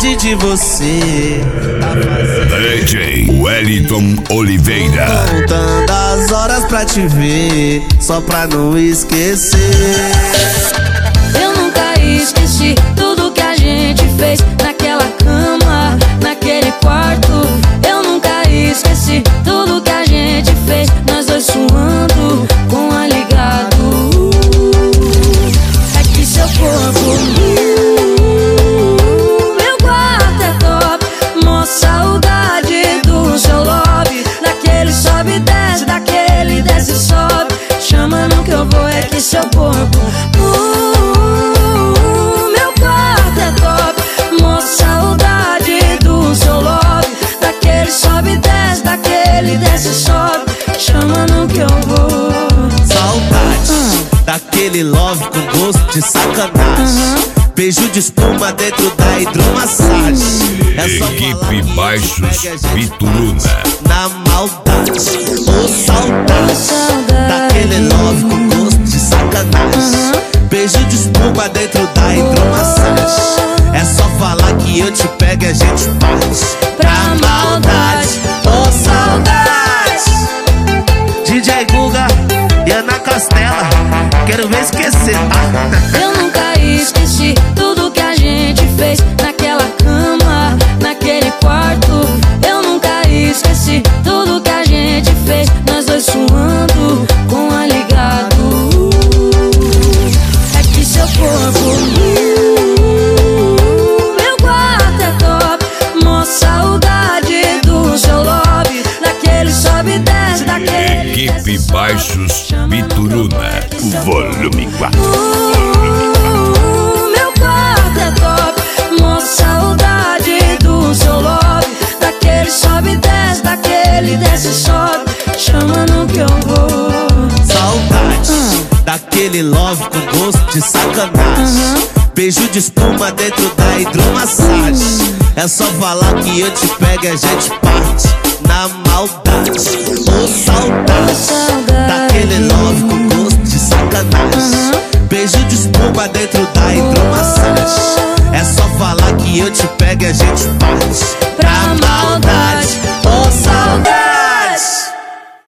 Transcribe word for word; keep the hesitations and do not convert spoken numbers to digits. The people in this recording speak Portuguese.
saudade de você. D J Wellington Oliveira. Contando as horas pra te ver, só pra não esquecer. Eu nunca esqueci tudo que a gente fez naquela cama, naquele quarto. Eu nunca esqueci tudo que a gente fez, nós dois suando com a ligado. É que seu corpo, meu quarto é top. Mó saudade do seu lobby, daquele sobe e desce, daquele desce e sobe. Chama não que eu vou, é que seu corpo, uh, meu quarto é top. Mó saudade do seu lobby, daquele sobe e desce, daquele desce e sobe. Chama não que eu vou. Saudade uh. daquele love com gosto de sacanagem. uh-huh. Beijo de espuma dentro da hidromassagem. É só Equipe Baixos Bituruna. Na maldade, oh saudade, saudade daquele love com gosto de sacanagem. uh-huh. Beijo de espuma dentro da hidromassagem. É só falar que eu te pego e a gente parte pra maldade, oh saudade. D J Guga e Ana Castela, quero ver esquecer, tá? Eu nunca esqueci tudo que a gente fez naquela cama, naquele quarto. Eu nunca esqueci tudo que a gente fez, nós dois suando com a ligado. É que seu corpo, meu quarto é top. Mó saudade do seu lobby, daquele sobe e desce, daquele Equipe Baixos Bituruna. Volume quatro. Meu quarto é top. Mó saudade do seu lobby, daquele sobe e desce, daquele desce e sobe. Chama no que eu vou. Saudade uh. daquele love com gosto de sacanagem. uh-huh. Beijo de espuma dentro da hidromassagem. É só falar que eu te pego e a gente parte na maldade, oh saudade, saudade daquele love com